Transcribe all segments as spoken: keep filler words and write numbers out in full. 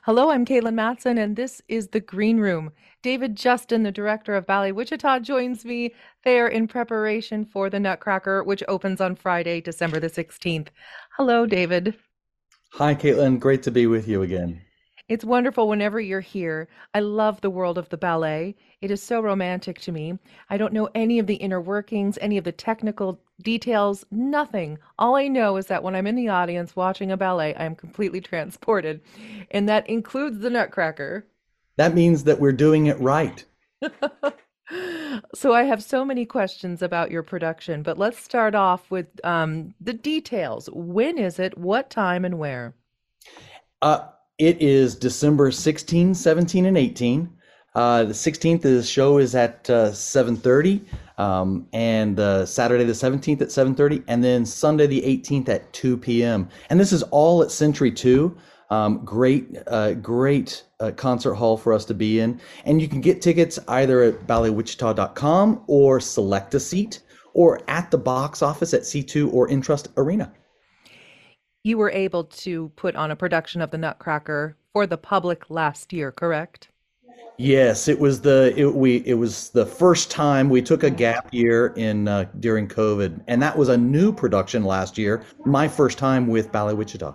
Hello, I'm Caitlin Matson, and this is The Green Room. David Justin, the director of Ballet Wichita, joins me there in preparation for the Nutcracker, which opens on Friday, December the sixteenth. Hello, David. Hi, Caitlin. Great to be with you again. It's wonderful whenever you're here. I love the world of the ballet. It is so romantic to me. I don't know any of the inner workings, any of the technical details, nothing. All I know is that when I'm in the audience watching a ballet, I am completely transported. And that includes the Nutcracker. That means that we're doing it right. So I have so many questions about your production, but let's start off with um, the details. When is it? What time and where? Uh, it is December sixteenth, seventeen, and eighteen. Uh, the sixteenth, the show is at uh, seven thirty, um, and uh, Saturday the seventeenth at seven thirty, and then Sunday the eighteenth at two p m. And this is all at Century two. Um, great, uh, great uh, concert hall for us to be in. And you can get tickets either at ballet wichita dot com or select a seat or at the box office at C two or Intrust Arena. You were able to put on a production of the Nutcracker for the public last year, correct? Yes, it was the it, we it was the first time we took a gap year in uh, during COVID, and that was a new production last year. My first time with Ballet Wichita.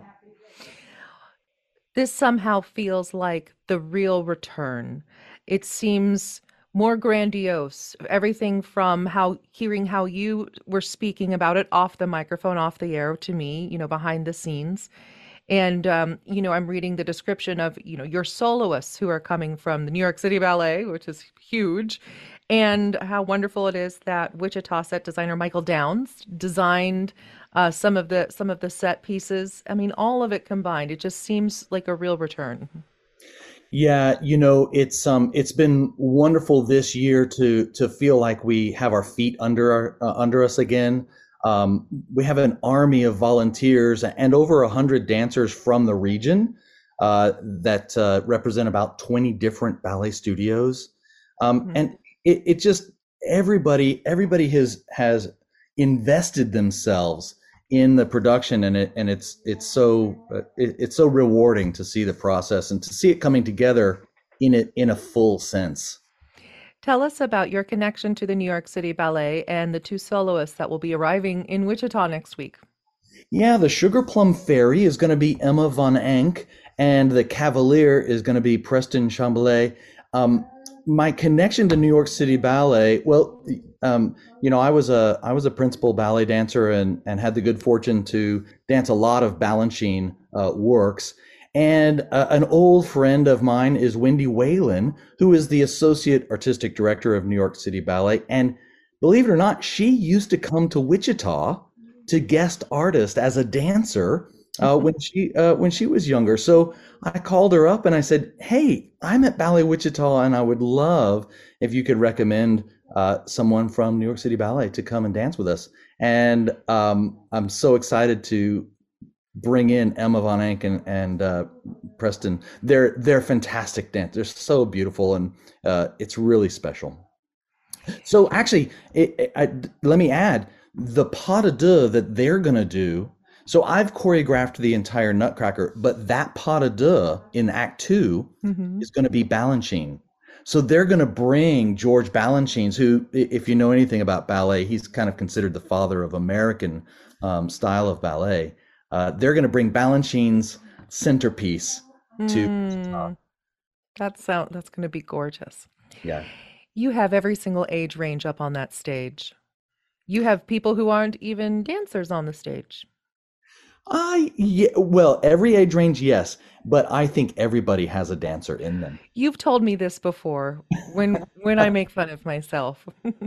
This somehow feels like the real return. It seems more grandiose. Everything from how hearing how you were speaking about it off the microphone, off the air to me, you know, behind the scenes. And um, you know, I'm reading the description of, you know, your soloists who are coming from the New York City Ballet, which is huge, and how wonderful it is that Wichita set designer Michael Downs designed uh, some of the some of the set pieces. I mean, all of it combined, it just seems like a real return. Yeah, you know, it's um it's been wonderful this year to to feel like we have our feet under our uh, under us again. Um, we have an army of volunteers and over a hundred dancers from the region uh, that uh, represent about twenty different ballet studios. Um, Mhm. and it, it just everybody everybody has has invested themselves in the production, and it and it's it's so uh, it, it's so rewarding to see the process and to see it coming together in it in a full sense. Tell us about your connection to the New York City Ballet and the two soloists that will be arriving in Wichita next week. Yeah, the Sugar Plum Fairy is going to be Emma Von Enck, and the Cavalier is going to be Preston Chambalet. Um, my connection to New York City Ballet, well, um, you know, I was a I was a principal ballet dancer and and had the good fortune to dance a lot of Balanchine uh, works. And uh, an old friend of mine is Wendy Whalen, who is the associate artistic director of New York City Ballet. And believe it or not, she used to come to Wichita to guest artist as a dancer uh, when she uh, when she was younger. So I called her up and I said, "Hey, I'm at Ballet Wichita, and I would love if you could recommend uh, someone from New York City Ballet to come and dance with us." And um, I'm so excited to bring in Emma Von Enck and, and uh, Preston. They're they're fantastic dancers. They're so beautiful, and uh, it's really special. So actually, it, it, I, let me add the pas de deux that they're gonna do. So I've choreographed the entire Nutcracker, but that pas de deux in Act Two Hmm. is going to be Balanchine. So they're going to bring George Balanchines, who, if you know anything about ballet, he's kind of considered the father of American um, style of ballet. Uh, they're going to bring Balanchine's centerpiece to Mm, that sound that's going to be gorgeous. yeah. You have every single age range up on that stage. You have people who aren't even dancers on the stage. I yeah, well, every age range, yes, but I think everybody has a dancer in them. You've told me this before when when I make fun of myself.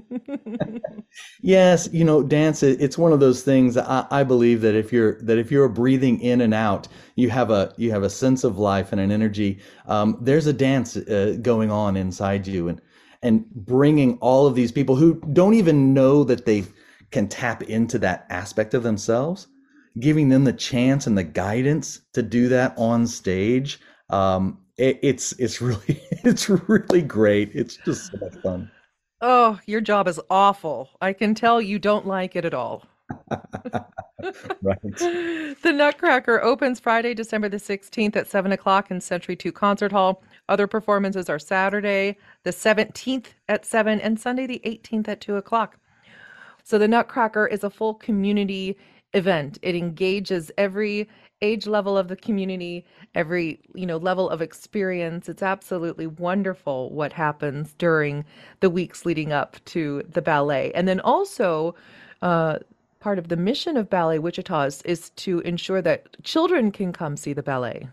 Yes, you know, dance, it- it's one of those things that I, I believe that if you're that if you're breathing in and out, you have a you have a sense of life and an energy. Um, there's a dance uh, going on inside you, and and bringing all of these people who don't even know that they can tap into that aspect of themselves, giving them the chance and the guidance to do that on stage. Um, it, it's it's really it's really great. It's just so much fun. Oh, your job is awful. I can tell you don't like it at all. Right. The Nutcracker opens Friday, December the sixteenth at seven o'clock in Century two Concert Hall. Other performances are Saturday, the seventeenth at seven and Sunday, the eighteenth at two o'clock. So the Nutcracker is a full community event. It engages every age level of the community, every, you know, level of experience. It's absolutely wonderful what happens during the weeks leading up to the ballet. And then also, uh, part of the mission of Ballet Wichita is, is to ensure that children can come see the ballet.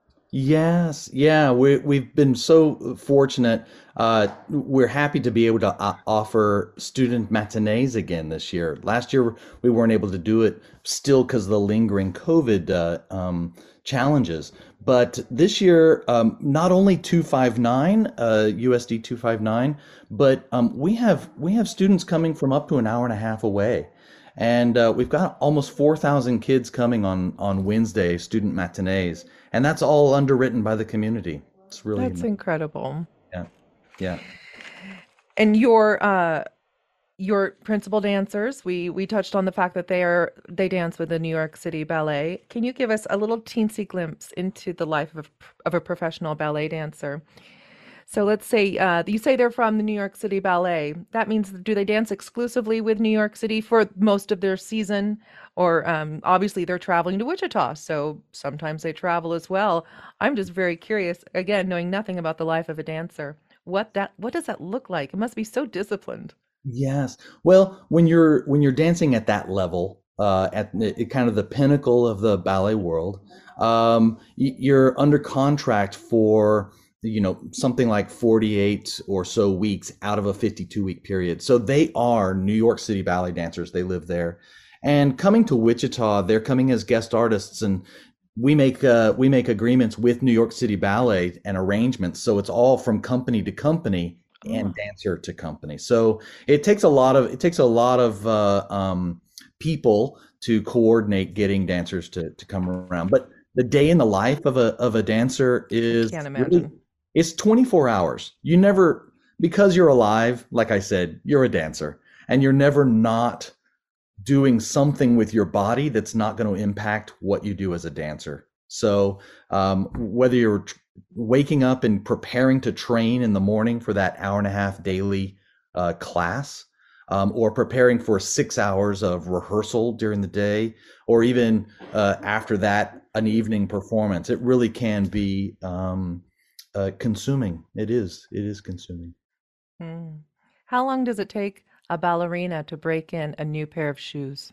Yes, yeah, we we've been so fortunate. Uh, we're happy to be able to o- offer student matinees again this year. Last year we weren't able to do it still because of the lingering COVID uh, um, challenges. But this year, um, not only two fifty-nine, uh, U S D two fifty-nine, but um, we have we have students coming from up to an hour and a half away. And uh, we've got almost four thousand kids coming on on Wednesday, student matinees, and that's all underwritten by the community. It's really That's nice. incredible. Yeah, yeah. And your uh your principal dancers, we we touched on the fact that they are they dance with the New York City Ballet. Can you give us a little teensy glimpse into the life of of a professional ballet dancer? So let's say uh, you say they're from the New York City Ballet. That means, do they dance exclusively with New York City for most of their season? Or um, obviously they're traveling to Wichita, so sometimes they travel as well. I'm just very curious, again, knowing nothing about the life of a dancer. What that what does that look like? It must be so disciplined. Yes. Well, when you're when you're dancing at that level, uh, at the, kind of the pinnacle of the ballet world, um, y- you're under contract for, you know, something like forty-eight or so weeks out of a fifty-two week period. So they are New York City ballet dancers. They live there. And coming to Wichita, they're coming as guest artists, and we make uh, we make agreements with New York City Ballet and arrangements. So it's all from company to company and Oh, dancer to company. So it takes a lot of it takes a lot of uh, um, people to coordinate getting dancers to to come around. But the day in the life of a of a dancer I is can't really, imagine. it's twenty-four hours. You never, because you're alive, like I said, you're a dancer, and you're never not doing something with your body that's not going to impact what you do as a dancer. So um, whether you're tr- waking up and preparing to train in the morning for that hour and a half daily uh, class, um, or preparing for six hours of rehearsal during the day, or even uh, after that, an evening performance, it really can be um, uh, consuming. It is. It is consuming. Hmm. How long does it take a ballerina to break in a new pair of shoes?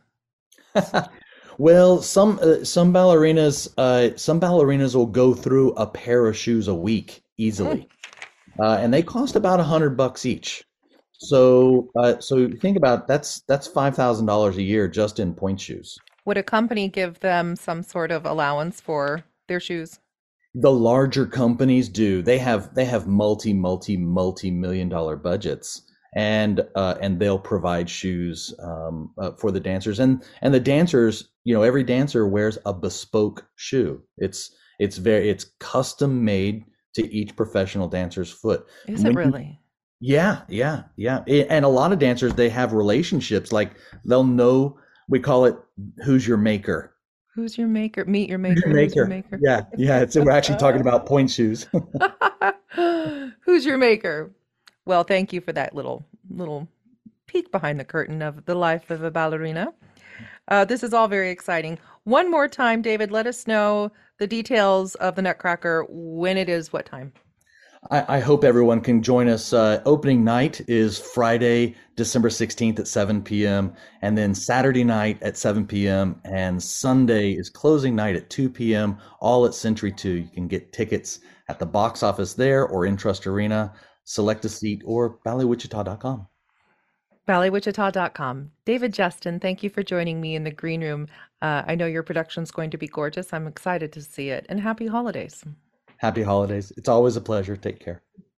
Well, some uh, some ballerinas uh, some ballerinas will go through a pair of shoes a week Mm. easily, uh, and they cost about a hundred bucks each. So uh, so think about, that's that's five thousand dollars a year just in point shoes. Would a company give them some sort of allowance for their shoes? The larger companies do. They have they have multi multi multi million dollar budgets, and uh, and they'll provide shoes um, uh, for the dancers, and and the dancers. You know, every dancer wears a bespoke shoe. It's it's very it's custom made to each professional dancer's foot. Is And it when you, really? yeah, yeah, yeah. A- And a lot of dancers, they have relationships. Like, they'll know. We call it "Who's your maker." Who's your maker? Meet your Who's maker. your Who's your maker? maker? Yeah, yeah. It's, we're actually talking about point shoes. Who's your maker? Well, thank you for that little little peek behind the curtain of the life of a ballerina. Uh, this is all very exciting. One more time, David, let us know the details of the Nutcracker, when it is, what time. I, I hope everyone can join us. Uh, opening night is Friday, December sixteenth at seven p m, and then Saturday night at seven p m, and Sunday is closing night at two p m, all at Century two. You can get tickets at the box office there, or in Trust Arena, select a seat, or ballet wichita dot com. ballet wichita dot com. David Justin, thank you for joining me in the green room. Uh, I know your production's going to be gorgeous. I'm excited to see it, and happy holidays. Happy holidays. It's always a pleasure. Take care.